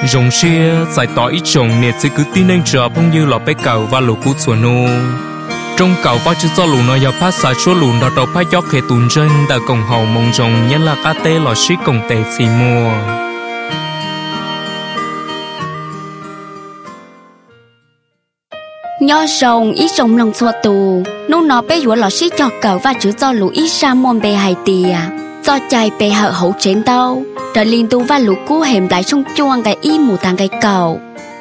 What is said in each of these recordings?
rồng xia giải tỏ ít trồng nè sẽ cứ tin anh chờ phong như lọ bé cầu và lũ cút xuân nô trong cầu và chữ do lũ nó giờ phát xả số lũ đó đầu phát gió khề tùn chân đã cổng hậu mong rồng nhân là cá tê lọ xí cổng tê xì mua nho rồng ít rồng lòng xua tù nô nó bé dũa lọ xí cho cầu và chữ do lũ ít sa môn bề hài tìa do chạy bề hở hậu trên đâu rồi liên tu và lũ cú hẻm lại trong chuông cái y mù tàng cái cầu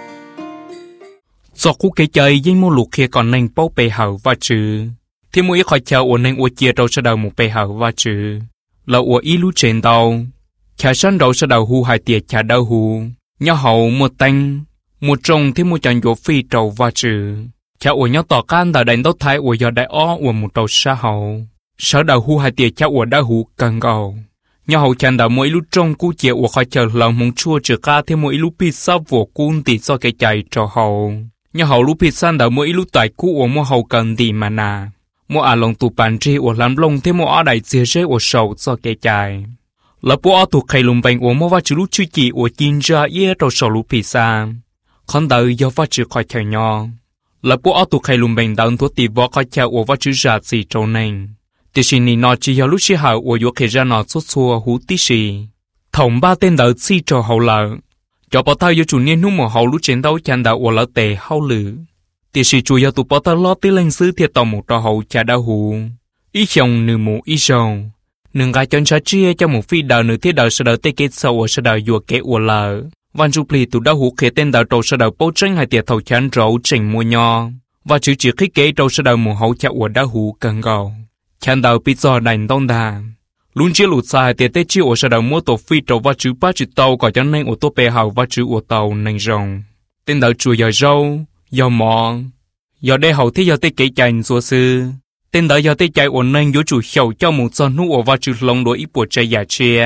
do cú cái chơi với mua lũ kia còn nên bao bề hở và chữ thì mỗi khỏi chờ ổn nên ổn chia đâu sẽ đầu một bề hở và chữ là ổn ý lũ trên đâu chả sân đâu sẽ đầu hù hai tiệt chả đâu hù nhau hậu một tanh một trồng thì một chọn vô phi trầu và chữ chả ổn nhau tỏ can đã đánh đốt thái ổn giờ đại ó ổn một trầu xa hậu sở đầu hù hai tiệt chả ổn đã hù cần cầu nhau hậu chăn đầu mỗi lúc trông cú chia ổn khỏi chờ lòng mong chua chữ ca thì mỗi lúc pizza vô cun thì do cái chạy trò hậu nhau hậu lúc pizza đầu mỗi lúc tại cú ổn mua hậu cần thì mà nà mua à lòng tụ bàn tri ổn làm lông thì mua ở đại chia rễ ổn sầu do cái chạy là bộ ở tụ khay lùm bèn ổn mua vắt chữ lúc chữ chỉ ổn chín ra ye trò sầu lúc pizza con đời do vắt chữ khỏi chờ nhau là bộ ở tụ khay lùm bèn đào thuốc tì võ khỏi chờ ổn vắt chữ ra gì trâu nền thì xin ni nó chỉ lúc chỉ hậu ổn vô khay ra nó xuất xua hú tí xì thòng ba tên đào xì trò hậu lợ cho bỏ tay vô chủ niên nung một hậu lúc chiến đấu chăn đào ổn lỡ tề hậu lử thì xì chủ yếu tụ bỏ tay lót tí lên xứ thiệt tàu một trò hậu chả đau hú ý chồng nửa mù ý sầu nương gai chọn trái chia cho một phi đào nửa thiết đào sẽ đào tê kết sâu ở sẽ đào vừa kẻ ổn lợ văn chụp lì tụ đau hú khế tên đào trâu sẽ đào bố tranh hai tiệt thầu chán rấu chỉnh mua nho và chữ chỉ khích kế trâu sẽ đào một hậu chạ ổn đau hú cần gầu chán đào pizza đành đông đà luôn chia lụt xa tiệt tê chiêu ở sẽ đào mua tổ phi trâu và chữ ba chữ tàu có cho nên ô tô bè hậu và chữ ô tàu nành rồng tên đào chùa giờ râu giờ mò giờ đây hậu thế giờ tê kế chành xua sư tên đào giờ tê chạy ổn nên vô chủ khẩu cho một son nụ ở và chữ lông đối ít bộ trái giả chia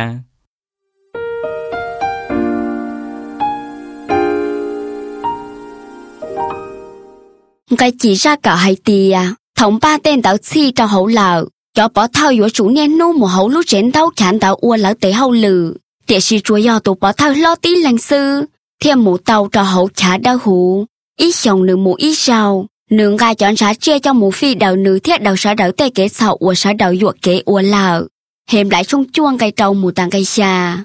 cái chỉ ra cả hai tìa thống ba tên đào chi cho hậu lợ cho bỏ thao dũa chủ niên nu một hậu lúc chiến đấu chán đào ua lỡ tế hậu lử địa sĩ chúa do tụ bỏ thao lo tí lãnh sư thêm một tàu cho hậu chả đau hú ít chồng nữ một ít sao nương gai chọn xã chia cho một phi đào nữ thiết đào xã đào tê kế sậu ua xã đào dụa kế ua lợ hềm lại trong chuông cây trâu một tàng cây xa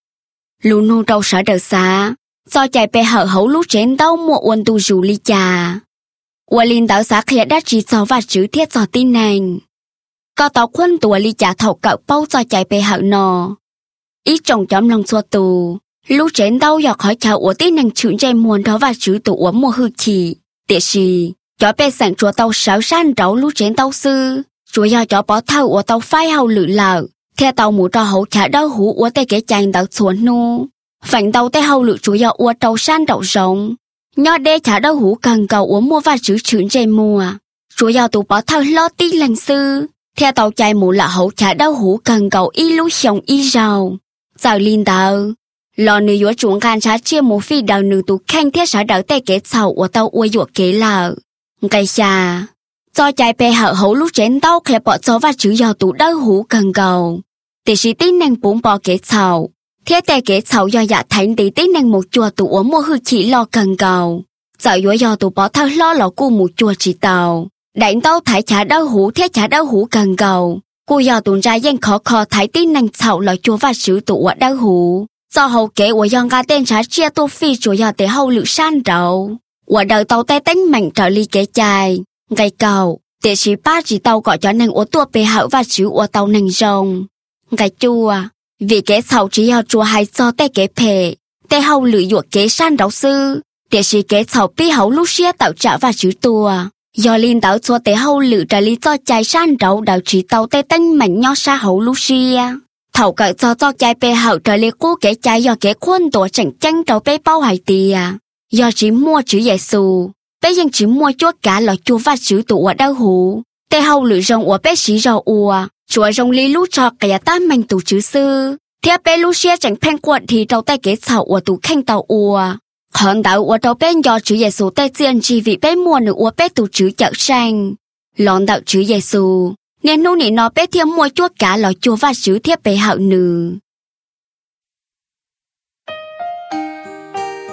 lù nu trâu xã đào xa do chạy bè hở hậu lúc chiến đấu mua uốn tu rủ ly trà ua linh đào xã khía đã chỉ cho và chữ thiết cho tin nành có tàu quân tùa ly trả thầu cậu bao cho chạy bề hậu nò ít trồng chóm lòng xua tù lúc chiến đấu giờ khỏi chào ủa tí năng chữ dây muôn đó và chữ tụ ủa mua hư chỉ tiệt gì cho bề sẵn chùa tàu sáu san đấu lúc chiến đấu sư chùa giờ cho bỏ thâu ủa tàu phai hậu lử lợ theo tàu mũ trò hậu trả đau hú ủa tê kế chành tàu xuống nu phảnh tàu tê hậu lử chùa giờ ủa tàu san đậu rồng nho đê trả đau hú cần cầu ủa mua và chữ dây mua chùa giờ tụ bỏ thâu lo tí lành sư theo tàu chạy mũ là hậu trả đau hú cần cầu y lú xong y rào giờ linh tàu lò nữ dũa chuộng can xã chia một phi đào nữ tụ khanh thiết xã đào tê kế sầu của tàu ua dũa kế lợ cây xa do chạy bè hở hậu lúc chén tàu khẽ bỏ cho và chữ do tụ đau hú cần cầu tỷ sĩ tí năng bốn bò kế sầu thiết tê kế sầu do dạ thánh tí năng một chùa tụ ua mua hư chỉ lo cần cầu giờ dũa do tụ bỏ thao lo lò cu một chùa chỉ tàu đánh tàu thái trả đau hú thiết trả đau hú cần cầu cô giờ tụi ra dân khó thái tí năng sầu lò chùa và chữ tụ ua đau hú do hậu kế của dòng gà tên xã chia tô phi chủ giờ để hậu lự san đầu của đời tàu tay tính mạnh trở ly kế chài gây cầu để sĩ ba chỉ tàu gọi cho năng của tua bề hậu và chữ của tàu năng rồng gây chua vì kế sầu chỉ giờ chùa hay do tay kế phê tay hậu lự dụa kế san đầu sư để sĩ kế sầu bi hậu lúc xia tạo trả và chữ tua do liên tàu chùa để hậu lự trở ly do chài san đầu đầu chỉ tàu tay tính mạnh nho xa hậu lúc xia thầu cỡ cho chạy bè hậu trở lại cố kể chạy do kẻ quân tổ chẳng chăng trâu bê bao hải tìa do chỉ mua chữ Giêsu bé dân chỉ mua chúa cả lọ chúa và chữ tụ ở đâu hú tê hậu lựa rồng ở bé xí rau ua chúa rồng lý lú cho cả ta mình tụ chữ sư theo bé lú xia chẳng phen quận thì trâu tay kẻ sầu ở tụ khanh tàu ua còn đào ở trâu bé do chữ Giêsu tay tiền chỉ vì bé mua nữa ở bé tụ chữ chợ sang lọn đạo chữ Giêsu nên nô nị nó bé thiêm mua chúa cả lò chúa và chữ thiếp bề hậu nữ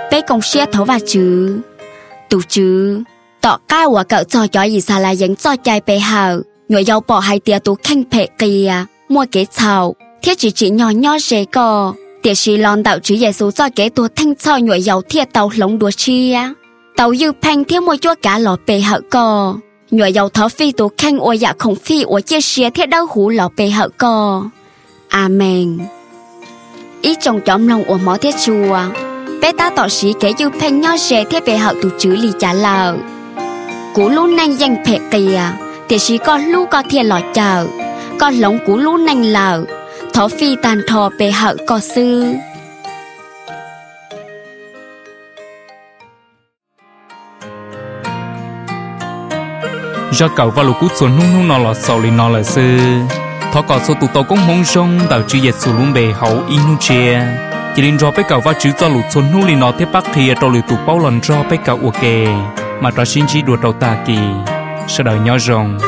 bé công xe thấu và chứ tụ chứ tọ cái của cậu cho gì sao là những cho chạy bé hào người giàu bỏ hai tia tụ khanh phệ kia mua cái chào thiết chỉ nhỏ nhỏ dễ co tiệt sĩ lon đạo chữ Giêsu cho cái tụ thanh cho người giàu thiết tàu lồng đua chia tàu yêu phanh thiết mua cho cả lọ bé hào co người giàu thọ phi tụ khanh ôi dạ không phi ôi chia sẻ thiết đau hủ lọ bé hào co amen ý trong chóm lòng của mỏ thiết chùa bé ta tỏ sĩ kể yêu phanh nhỏ dễ thiết bé hào tụ chữ lì trả lờ cú lú nanh danh phệ kìa thì chỉ có lú có thiên lọ chờ con lống cú lú nanh lờ thọ phi tàn thọ bề hậu có sư do cậu và lũ cút xuống nung nó lọt sầu lên nó là sư thọ có số tụ tàu cũng mong rong tàu chữ Giêsu luôn bề hậu inu chia chỉ đến cho bé cậu và chữ cho lũ xuống nung lên nó tiếp bắc thì trâu lũ tụ bao lần cho bé cậu ok mà trò xin chỉ đùa đầu ta kỳ sau đời nhỏ rồng